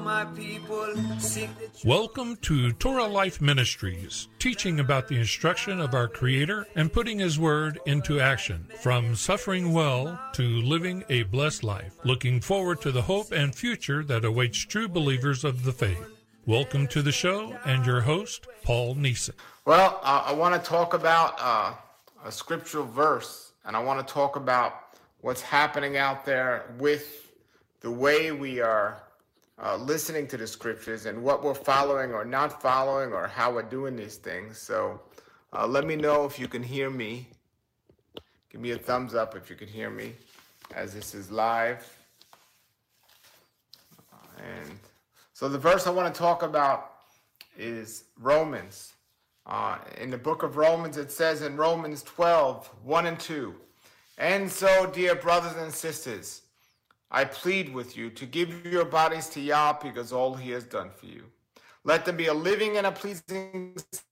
my people seek the truth. Welcome to Torah Life Ministries, teaching about the instruction of our Creator and putting His Word into action, from suffering well to living a blessed life, looking forward to the hope and future that awaits true believers of the faith. Welcome to the show, and your host, Paul Neeson. Well, I want to talk about a scriptural verse, and I want to talk about what's happening out there with the way we are listening to the scriptures and what we're following or not following or how we're doing these things. So let me know if you can hear me. Give me a thumbs up if you can hear me, as this is live. And so the verse I want to talk about is Romans. In the book of Romans, it says in Romans 12, 1 and 2, "And so, dear brothers and sisters, I plead with you to give your bodies to Yah because all He has done for you. Let them be a living and a pleasing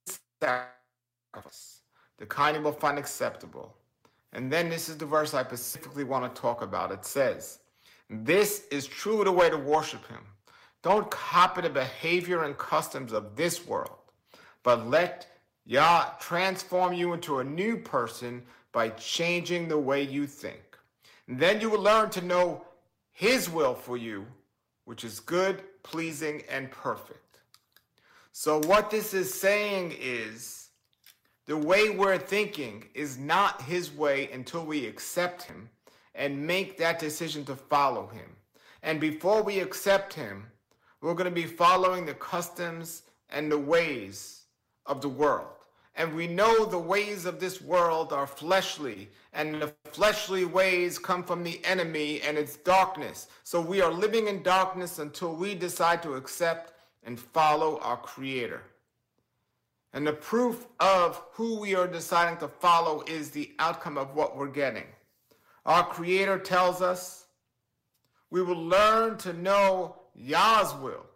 sacrifice, the kind you will find acceptable." And then this is the verse I specifically want to talk about. It says, "This is truly the way to worship Him. Don't copy the behavior and customs of this world, but let Yah transform you into a new person by changing the way you think. And then you will learn to know His will for you, which is good, pleasing, and perfect." So what this is saying is the way we're thinking is not His way until we accept Him and make that decision to follow Him. And before we accept Him, we're going to be following the customs and the ways of the world. And we know the ways of this world are fleshly, and the fleshly ways come from the enemy, and it's darkness. So we are living in darkness until we decide to accept and follow our Creator. And the proof of who we are deciding to follow is the outcome of what we're getting. Our Creator tells us we will learn to know Yah's will,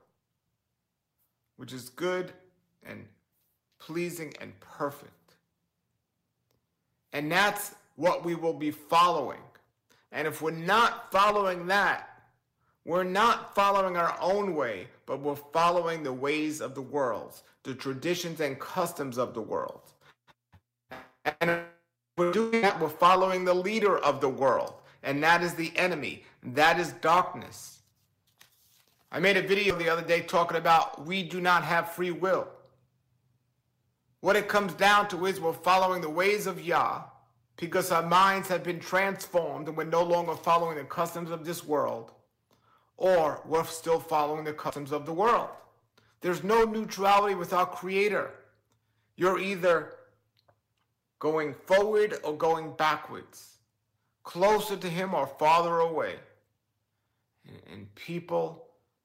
which is good and pleasing and perfect. And that's what we will be following. And if we're not following that, we're not following our own way, but we're following the ways of the world, the traditions and customs of the world. And if we're doing that, we're following the leader of the world, and that is the enemy. That is darkness. I made a video the other day talking about we do not have free will. What it comes down to is we're following the ways of Yah because our minds have been transformed and we're no longer following the customs of this world, or we're still following the customs of the world. There's no neutrality with our Creator. You're either going forward or going backwards, closer to Him or farther away. And people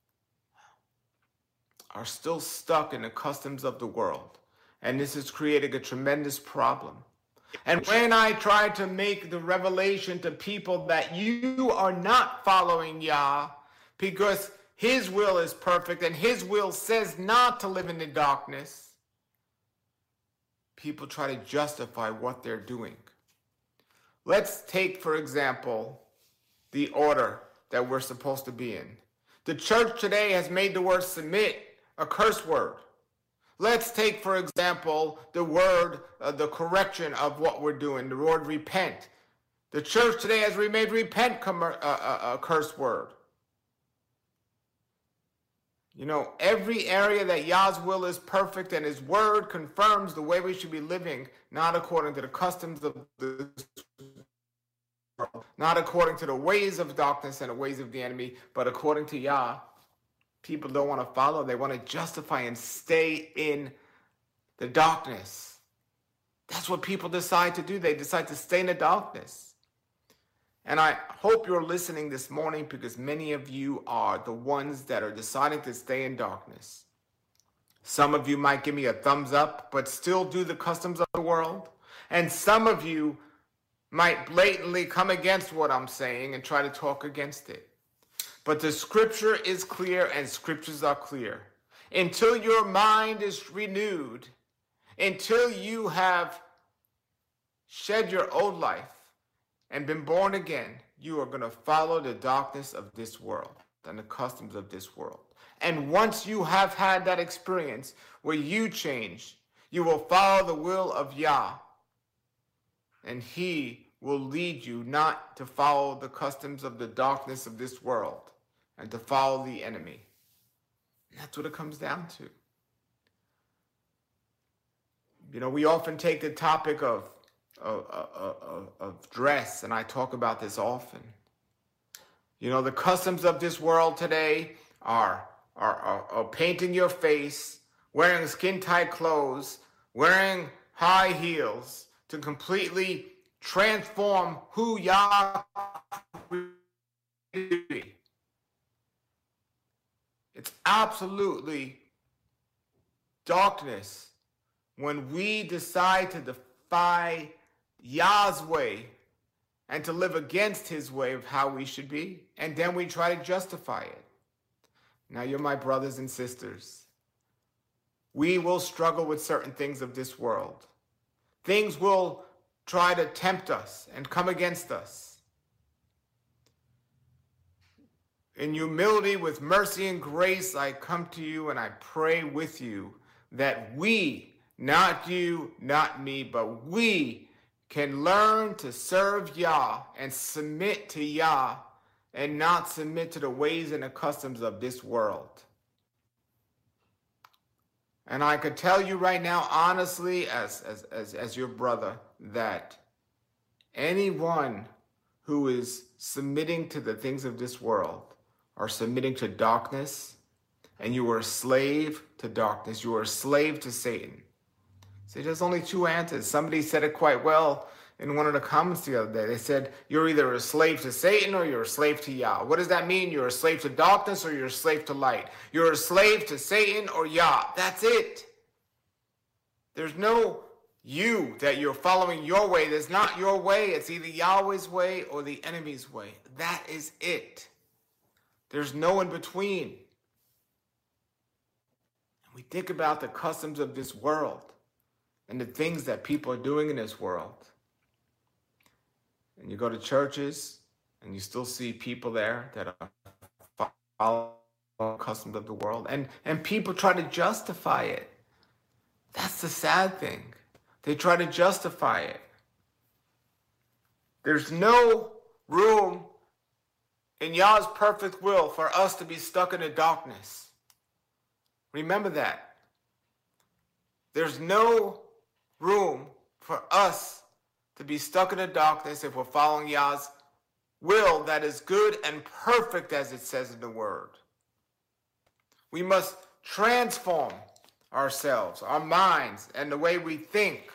are still stuck in the customs of the world. And this is creating a tremendous problem. And when I try to make the revelation to people that you are not following Yah because His will is perfect and His will says not to live in the darkness, people try to justify what they're doing. Let's take, for example, the order that we're supposed to be in. The church today has made the word submit a curse word. Let's take, for example, the word, the correction of what we're doing, the word repent. The church today has made repent a curse word. You know, every area that Yah's will is perfect and His word confirms the way we should be living, not according to the customs of the world, not according to the ways of darkness and the ways of the enemy, but according to Yah. People don't want to follow. They want to justify and stay in the darkness. That's what people decide to do. They decide to stay in the darkness. And I hope you're listening this morning because many of you are the ones that are deciding to stay in darkness. Some of you might give me a thumbs up, but still do the customs of the world. And some of you might blatantly come against what I'm saying and try to talk against it. But the scripture is clear and scriptures are clear. Until your mind is renewed, until you have shed your old life and been born again, you are going to follow the darkness of this world and the customs of this world. And once you have had that experience where you change, you will follow the will of Yah. And he will lead you not to follow the customs of the darkness of this world and to follow the enemy. And that's what it comes down to. You know, we often take the topic of dress, and I talk about this often. You know, the customs of this world today are painting your face, wearing skin-tight clothes, wearing high heels to completely transform who Yah be. It's absolutely darkness when we decide to defy Yah's way and to live against his way of how we should be, and then we try to justify it. Now, you're my brothers and sisters. We will struggle with certain things of this world. Things will try to tempt us and come against us. In humility, with mercy and grace, I come to you and I pray with you that we, not you, not me, but we can learn to serve Yah and submit to Yah and not submit to the ways and the customs of this world. And I could tell you right now, honestly, as your brother, that anyone who is submitting to the things of this world are submitting to darkness, and you are a slave to darkness. You are a slave to Satan. See, there's only two answers. Somebody said it quite well in one of the comments the other day. They said, you're either a slave to Satan or you're a slave to Yah. What does that mean? You're a slave to darkness or you're a slave to light. You're a slave to Satan or Yah. That's it. There's no you that you're following your way. There's not your way. It's either Yahweh's way or the enemy's way. That is it. There's no in between. We think about the customs of this world and the things that people are doing in this world. And you go to churches and you still see people there that are following the customs of the world. And people try to justify it. That's the sad thing. They try to justify it. There's no room in Yah's perfect will for us to be stuck in the darkness. Remember that. There's no room for us to be stuck in the darkness if we're following Yah's will that is good and perfect as it says in the word. We must transform ourselves, our minds, and the way we think,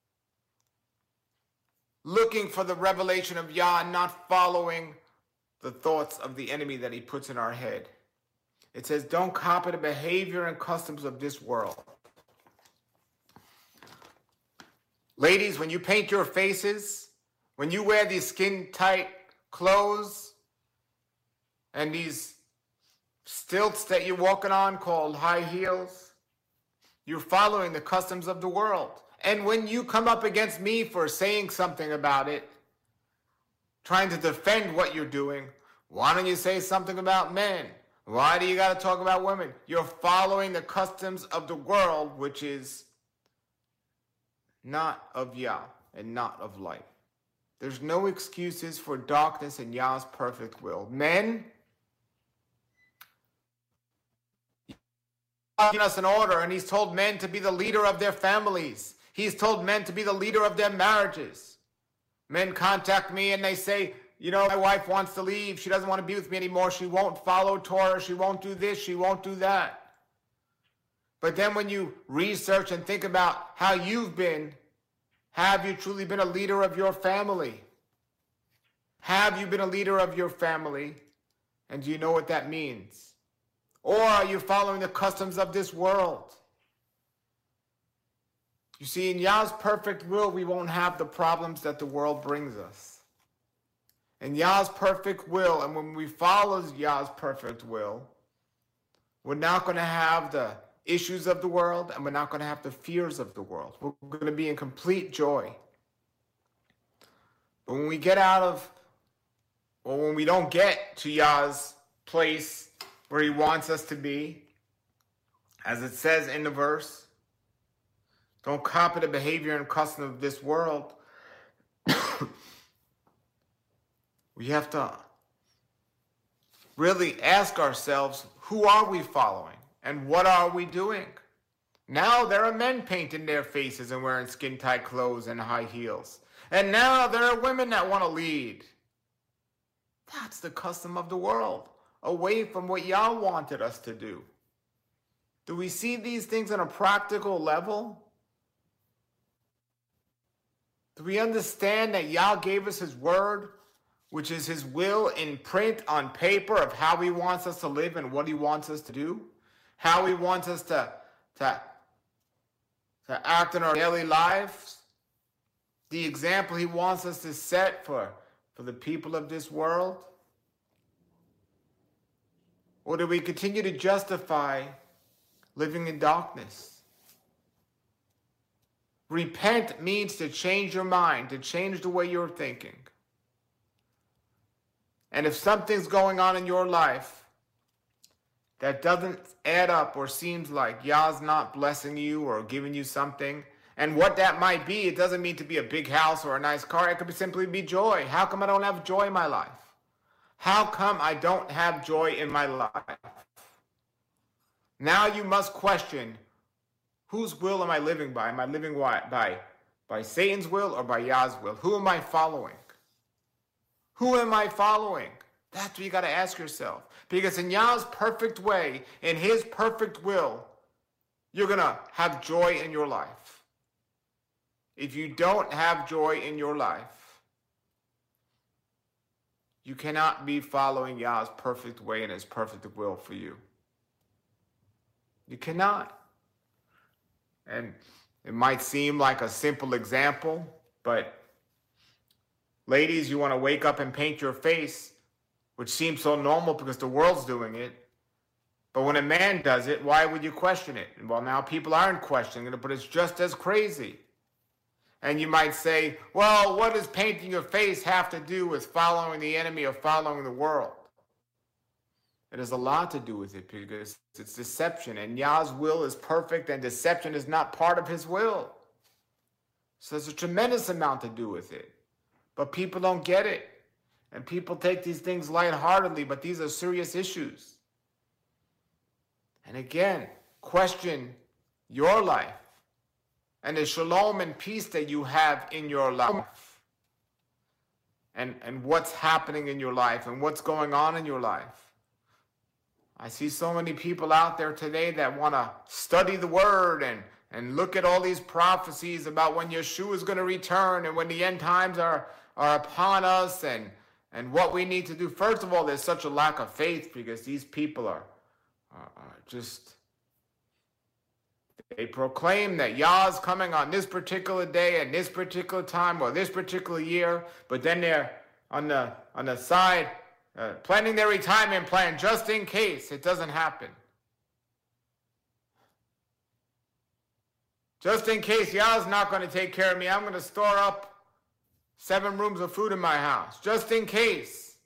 looking for the revelation of Yah and not following the thoughts of the enemy that he puts in our head. It says, don't copy the behavior and customs of this world. Ladies, when you paint your faces, when you wear these skin-tight clothes and these stilts that you're walking on called high heels, you're following the customs of the world. And when you come up against me for saying something about it, trying to defend what you're doing, why don't you say something about men? Why do you got to talk about women? You're following the customs of the world, which is not of Yah and not of light. There's no excuses for darkness in Yah's perfect will. Men, He's given us an order, and he's told men to be the leader of their families. He's told men to be the leader of their marriages. Men contact me and they say, you know, my wife wants to leave. She doesn't want to be with me anymore. She won't follow Torah. She won't do this. She won't do that. But then when you research and think about how you've been, have you truly been a leader of your family? Have you been a leader of your family? And do you know what that means? Or are you following the customs of this world? You see, in Yah's perfect will, we won't have the problems that the world brings us. In Yah's perfect will, and when we follow Yah's perfect will, we're not going to have the issues of the world, and we're not going to have the fears of the world. We're going to be in complete joy. But when we get out of, or when we don't get to Yah's place where he wants us to be. As it says in the verse, don't copy the behavior and custom of this world. We have to really ask ourselves, who are we following and what are we doing? Now there are men painting their faces and wearing skin-tight clothes and high heels. And now there are women that want to lead. That's the custom of the world, away from what Yah wanted us to do. Do we see these things on a practical level? Do we understand that Yah gave us his word, which is his will in print on paper of how he wants us to live and what he wants us to do? How he wants us to act in our daily lives? The example he wants us to set for the people of this world? Or do we continue to justify living in darkness? Repent means to change your mind, to change the way you're thinking. And if something's going on in your life that doesn't add up or seems like Yah's not blessing you or giving you something, and what that might be, it doesn't mean to be a big house or a nice car. It could simply be joy. How come I don't have joy in my life? How come I don't have joy in my life? Now you must question, whose will am I living by? Am I living by Satan's will or by Yah's will? Who am I following? Who am I following? That's what you got to ask yourself. Because in Yah's perfect way, in his perfect will, you're going to have joy in your life. If you don't have joy in your life, you cannot be following Yah's perfect way and his perfect will for you. You cannot. And it might seem like a simple example, but ladies, you want to wake up and paint your face, which seems so normal because the world's doing it. But when a man does it, why would you question it? Well, now people aren't questioning it, but it's just as crazy. And you might say, well, what does painting your face have to do with following the enemy or following the world? It has a lot to do with it because it's deception, and Yah's will is perfect and deception is not part of his will. So there's a tremendous amount to do with it. But people don't get it. And people take these things lightheartedly, but these are serious issues. And again, question your life and the shalom and peace that you have in your life. And what's happening in your life and what's going on in your life. I see so many people out there today that want to study the word and look at all these prophecies about when Yeshua is going to return and when the end times are upon us and what we need to do. First of all, there's such a lack of faith because these people are just, they proclaim that Yah is coming on this particular day and this particular time or this particular year, but then they're on the side planning their retirement plan just in case it doesn't happen. Just in case Yah's not going to take care of me, I'm going to store up 7 rooms of food in my house. Just in case.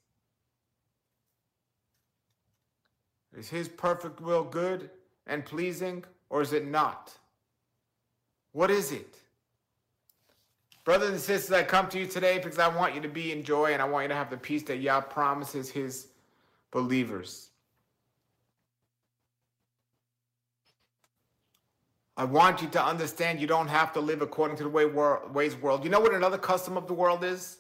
Is his perfect will good and pleasing, or is it not? What is it? Brothers and sisters, I come to you today because I want you to be in joy and I want you to have the peace that Yah promises his believers. I want you to understand you don't have to live according to the ways world. You know what another custom of the world is?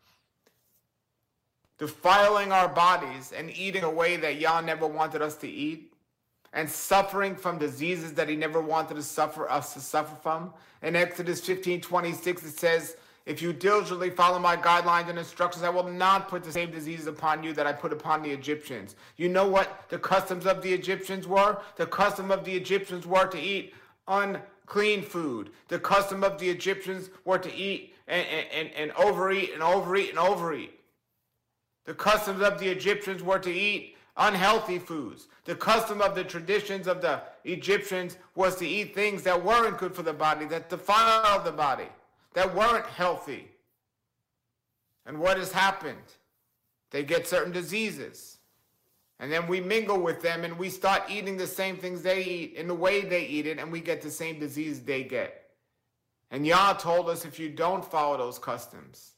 Defiling our bodies and eating a way that Yah never wanted us to eat. And suffering from diseases that he never wanted us to suffer from. In Exodus 15:26, it says, if you diligently follow my guidelines and instructions, I will not put the same diseases upon you that I put upon the Egyptians. You know what the customs of the Egyptians were? The custom of the Egyptians were to eat unclean food. The custom of the Egyptians were to eat and overeat and overeat and overeat. The customs of the Egyptians were to eat unhealthy foods. The custom of the traditions of the Egyptians was to eat things that weren't good for the body, that defiled the body, that weren't healthy. And what has happened? They get certain diseases. And then we mingle with them and we start eating the same things they eat in the way they eat it, and we get the same disease they get. And Yah told us, if you don't follow those customs,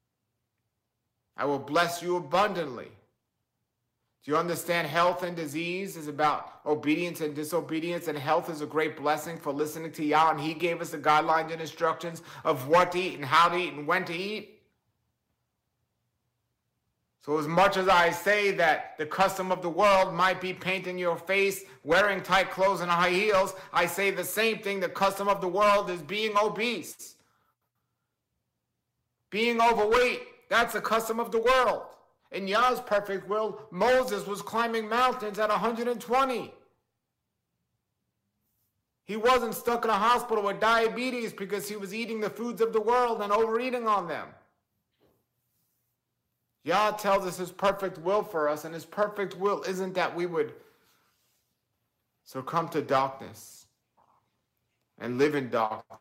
I will bless you abundantly. Do you understand? Health and disease is about obedience and disobedience, and health is a great blessing for listening to Yah, and He gave us the guidelines and instructions of what to eat and how to eat and when to eat. So as much as I say that the custom of the world might be painting your face, wearing tight clothes and high heels, I say the same thing. The custom of the world is being obese, being overweight. That's the custom of the world. In Yah's perfect will, Moses was climbing mountains at 120. He wasn't stuck in a hospital with diabetes because he was eating the foods of the world and overeating on them. Yah tells us His perfect will for us, and His perfect will isn't that we would succumb to darkness and live in darkness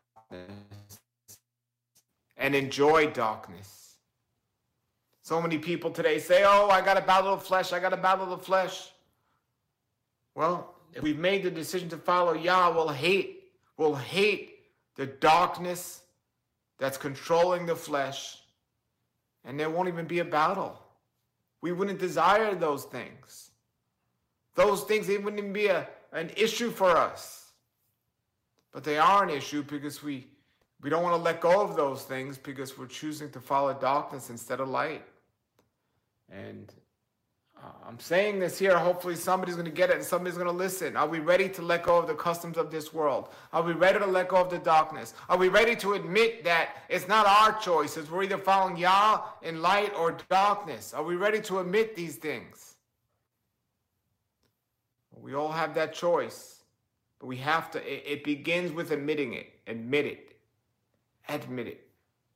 and enjoy darkness. So many people today say, oh, I got to battle the flesh, I got to battle the flesh. Well, if we've made the decision to follow Yah, we'll hate the darkness that's controlling the flesh, and there won't even be a battle. We wouldn't desire those things. Those things, they wouldn't even be an issue for us. But they are an issue because we don't want to let go of those things because we're choosing to follow darkness instead of light. And I'm saying this here, hopefully somebody's going to get it and somebody's going to listen. Are we ready to let go of the customs of this world? Are we ready to let go of the darkness? Are we ready to admit that it's not our choices? We're either following Yah in light or darkness. Are we ready to admit these things? We all have that choice, but we have to, it begins with admitting it. Admit it. Admit it.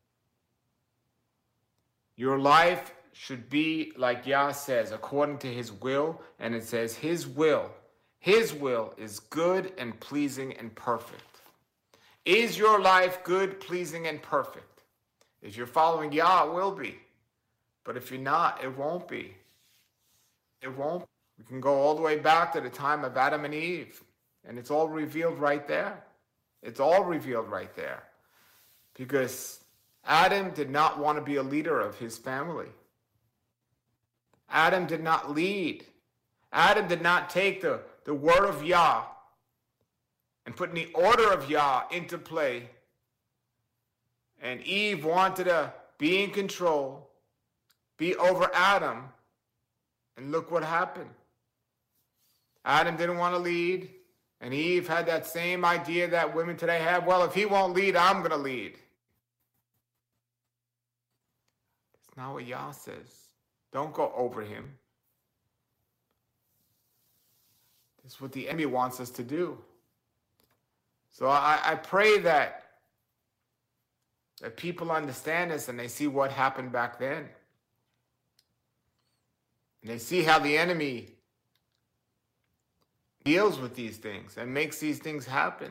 Your life should be like Yah says, according to His will, and it says His will is good and pleasing and perfect. Is your life good, pleasing, and perfect? If you're following Yah, it will be. But if you're not, it won't be. It won't. We can go all the way back to the time of Adam and Eve, and it's all revealed right there. It's all revealed right there. Because Adam did not want to be a leader of his family. Adam did not lead. Adam did not take the word of Yah and put the order of Yah into play. And Eve wanted to be in control, be over Adam. And look what happened. Adam didn't want to lead. And Eve had that same idea that women today have. Well, if he won't lead, I'm going to lead. It's not what Yah says. Don't go over him. This is what the enemy wants us to do. So I pray that people understand this and they see what happened back then. And they see how the enemy deals with these things and makes these things happen.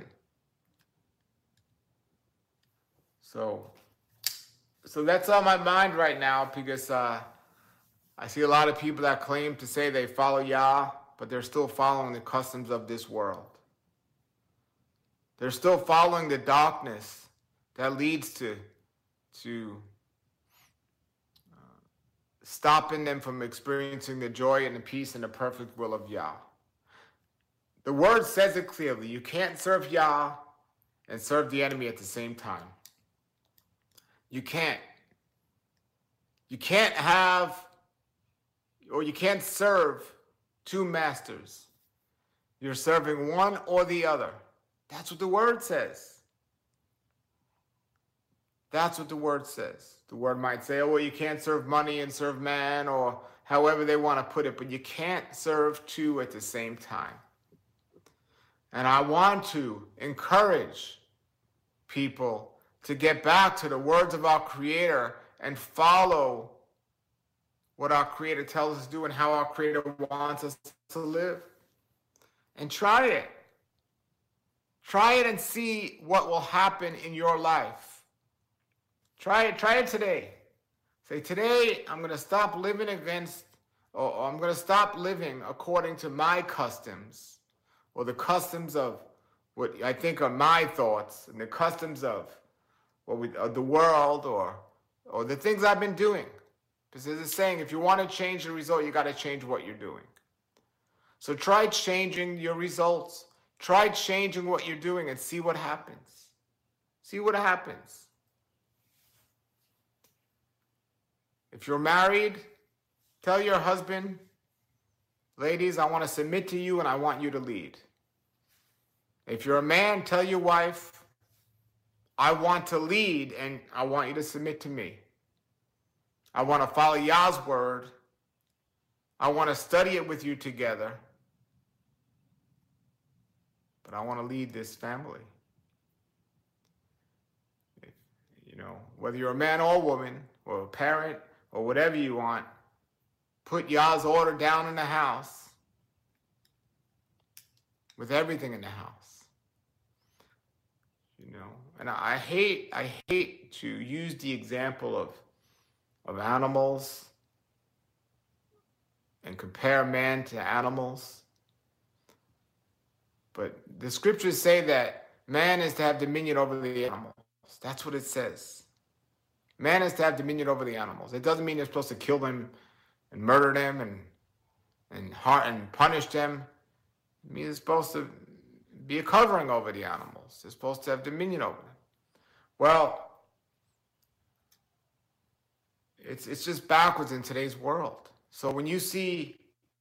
So that's on my mind right now because I see a lot of people that claim to say they follow Yah, but they're still following the customs of this world. They're still following the darkness that leads to stopping them from experiencing the joy and the peace and the perfect will of Yah. The word says it clearly. You can't serve Yah and serve the enemy at the same time. You can't. You can't have, or you can't serve two masters. You're serving one or the other. That's what the word says. That's what the word says. The word might say, oh, well, you can't serve money and serve man, or however they want to put it, but you can't serve two at the same time. And I want to encourage people to get back to the words of our Creator and follow what our Creator tells us to do and how our Creator wants us to live. And try it. Try it and see what will happen in your life. Try it today. Say, today I'm going to stop living against or I'm going to stop living according to my customs, or the customs of what I think are my thoughts, and the customs of the world, or the things I've been doing. Because there's a saying, if you want to change the result, you got to change what you're doing. So try changing your results. Try changing what you're doing and see what happens. See what happens. If you're married, tell your husband, ladies, I want to submit to you and I want you to lead. If you're a man, tell your wife, I want to lead and I want you to submit to me. I want to follow Yah's word. I want to study it with you together. But I want to lead this family. You know, whether you're a man or a woman, or a parent, or whatever you want, put Yah's order down in the house with everything in the house. You know, and I hate to use the example of animals and compare man to animals. But the scriptures say that man is to have dominion over the animals. That's what it says. Man is to have dominion over the animals. It doesn't mean you're supposed to kill them and murder them and punish them. It means it's supposed to be a covering over the animals. It's supposed to have dominion over them. Well, it's just backwards in today's world. So when you see,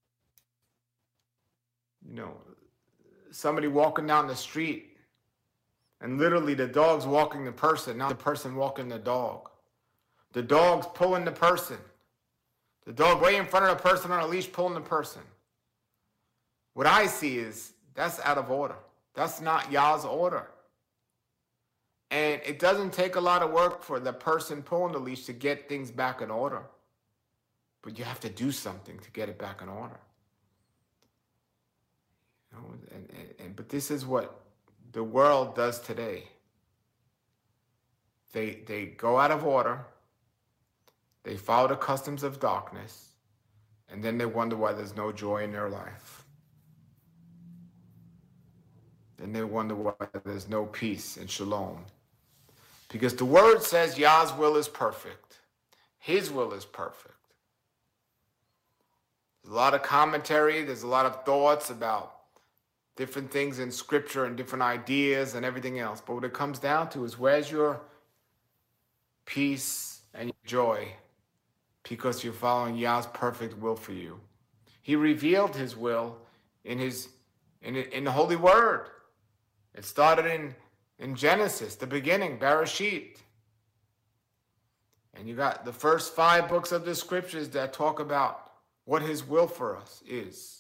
you know, somebody walking down the street and literally the dog's walking the person, not the person walking the dog. The dog's pulling the person. The dog way in front of the person on a leash pulling the person. What I see is that's out of order. That's not Yah's order. And it doesn't take a lot of work for the person pulling the leash to get things back in order. But you have to do something to get it back in order. You know, but this is what the world does today. They go out of order. They follow the customs of darkness. And then they wonder why there's no joy in their life. Then they wonder why there's no peace and shalom. Because the word says Yah's will is perfect. His will is perfect. There's a lot of commentary. There's a lot of thoughts about different things in scripture and different ideas and everything else. But what it comes down to is, where's your peace and your joy? Because you're following Yah's perfect will for you. He revealed his will in the Holy Word. It started in Genesis, the beginning, Bereshit. And you got the first 5 books of the scriptures that talk about what his will for us is.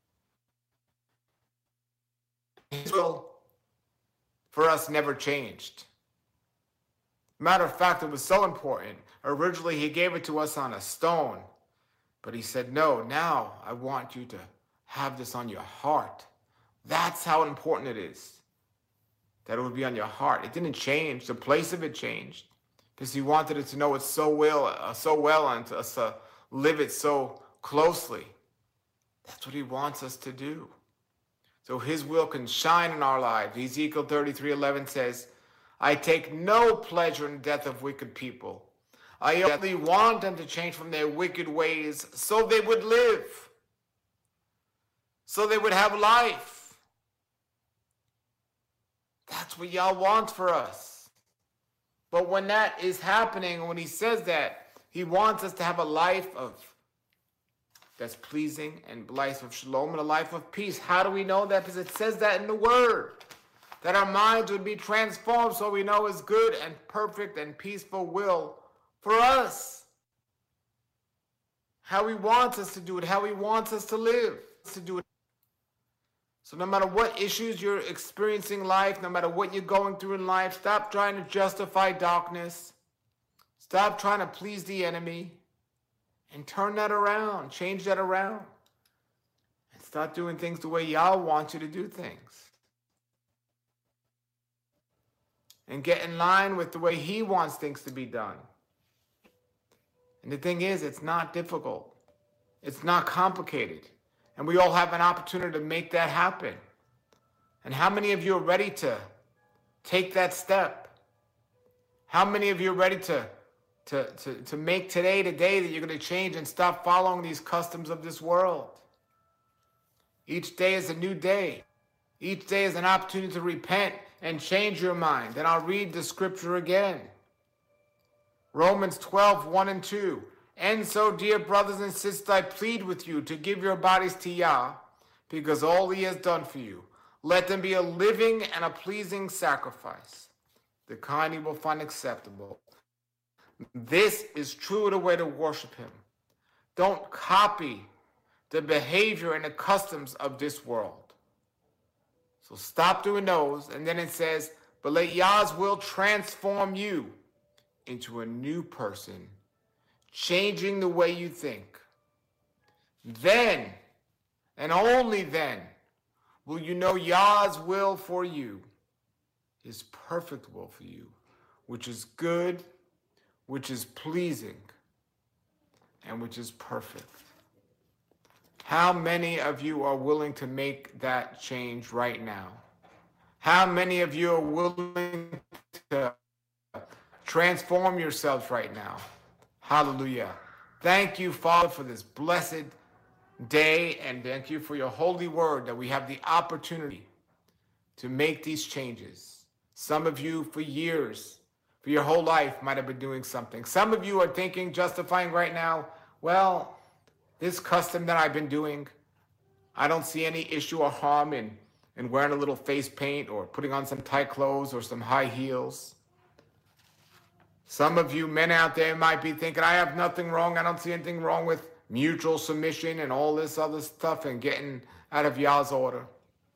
His will for us never changed. Matter of fact, it was so important. Originally, he gave it to us on a stone. But he said, no, now I want you to have this on your heart. That's how important it is. That it would be on your heart. It didn't change. The place of it changed. Because he wanted it to know it so well and to us to live it so closely. That's what he wants us to do. So his will can shine in our lives. Ezekiel 33:11 says, I take no pleasure in the death of wicked people. I only want them to change from their wicked ways so they would live. So they would have life. That's what Yah wants for us. But when that is happening, when he says that, he wants us to have a life that's pleasing and life of shalom and a life of peace. How do we know that? Because it says that in the word. That our minds would be transformed so we know his good and perfect and peaceful will for us. How he wants us to do it. How he wants us to live. To do it. So no matter what issues you're experiencing in life, no matter what you're going through in life, stop trying to justify darkness. Stop trying to please the enemy. And turn that around. Change that around. And start doing things the way Yah wants you to do things. And get in line with the way he wants things to be done. And the thing is, it's not difficult. It's not complicated. And we all have an opportunity to make that happen. And how many of you are ready to take that step? How many of you are ready to make today the day that you're going to change and stop following these customs of this world? Each day is a new day. Each day is an opportunity to repent and change your mind. And I'll read the scripture again. Romans 12, 1 and 2. And so, dear brothers and sisters, I plead with you to give your bodies to Yah, because all he has done for you. Let them be a living and a pleasing sacrifice, the kind he will find acceptable. This is truly the way to worship him. Don't copy the behavior and the customs of this world. So stop doing those. And then it says, but let Yah's will transform you into a new person, changing the way you think. Then, and only then, will you know Yah's will for you, his perfect will for you, which is good, which is pleasing, and which is perfect. How many of you are willing to make that change right now? How many of you are willing to transform yourselves right now? Hallelujah. Thank you, Father, for this blessed day, and thank you for your holy word that we have the opportunity to make these changes. Some of you for years, for your whole life, might have been doing something. Some of you are thinking, justifying right now, well, this custom that I've been doing, I don't see any issue or harm in wearing a little face paint or putting on some tight clothes or some high heels. Some of you men out there might be thinking, I have nothing wrong. I don't see anything wrong with mutual submission and all this other stuff and getting out of Yah's order.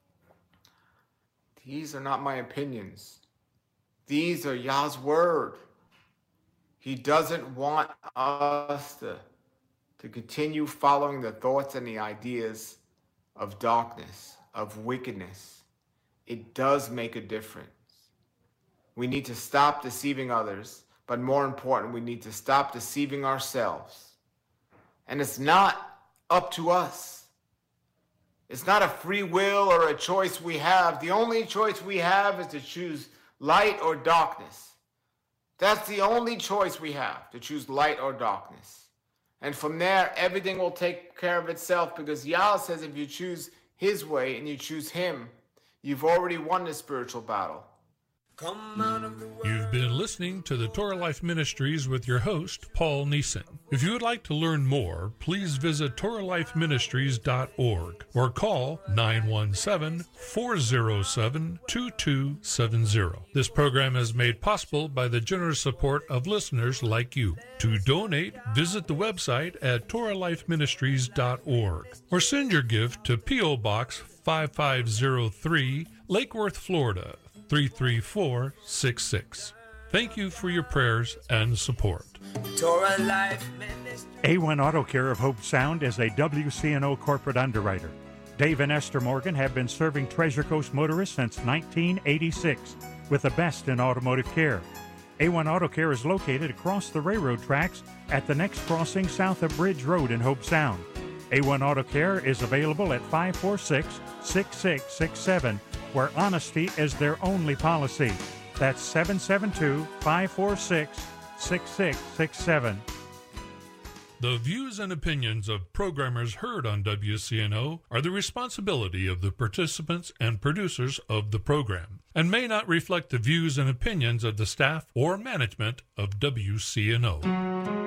These are not my opinions. These are Yah's word. He doesn't want us to continue following the thoughts and the ideas of darkness, of wickedness. It does make a difference. We need to stop deceiving others, but more important, we need to stop deceiving ourselves. And it's not up to us. It's not a free will or a choice we have. The only choice we have is to choose light or darkness. That's the only choice we have, to choose light or darkness. And from there, everything will take care of itself, because Yah says if you choose his way and you choose him, you've already won the spiritual battle. You've been listening to the Torah Life Ministries with your host, Paul Neeson. If you would like to learn more, please visit TorahLifeMinistries.org or call 917-407-2270. This program is made possible by the generous support of listeners like you. To donate, visit the website at TorahLifeMinistries.org or send your gift to P.O. Box 5503, Lake Worth, Florida 33466. Thank you for your prayers and support. Torah Life Ministry. A1 Auto Care of Hope Sound is a WCNO corporate underwriter. Dave and Esther Morgan have been serving Treasure Coast motorists since 1986 with the best in automotive care. A1 Auto Care is located across the railroad tracks at the next crossing south of Bridge Road in Hope Sound. A1 Auto Care is available at 546-6667, where honesty is their only policy. That's 772-546-6667. The views and opinions of programmers heard on WCNO are the responsibility of the participants and producers of the program, and may not reflect the views and opinions of the staff or management of WCNO.